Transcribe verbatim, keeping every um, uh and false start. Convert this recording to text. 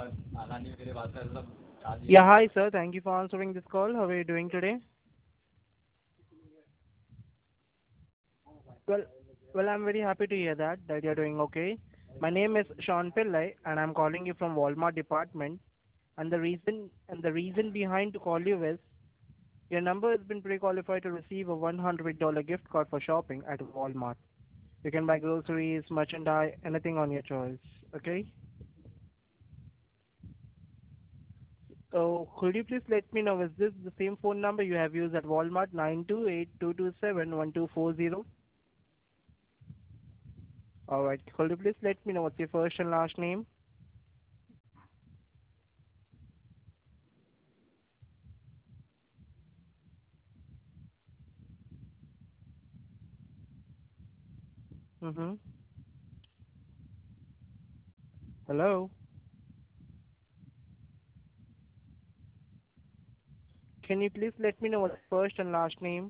Yeah, hi sir. Thank you for answering this call. How are you doing today? Well, well, I'm very happy to hear that that you're doing okay. My name is Sean Pillai, and I'm calling you from Walmart department. And the reason and the reason behind to call you is your number has been pre-qualified to receive a one hundred dollars gift card for shopping at Walmart. You can buy groceries, merchandise, anything on your choice. Okay. So could you please let me know, is this the same phone number you have used at Walmart, nine two eight two two seven one two four zero? Alright, could you please let me know what's your first and last name? Mm-hmm. Hello? Can you please let me know what's your first and last name?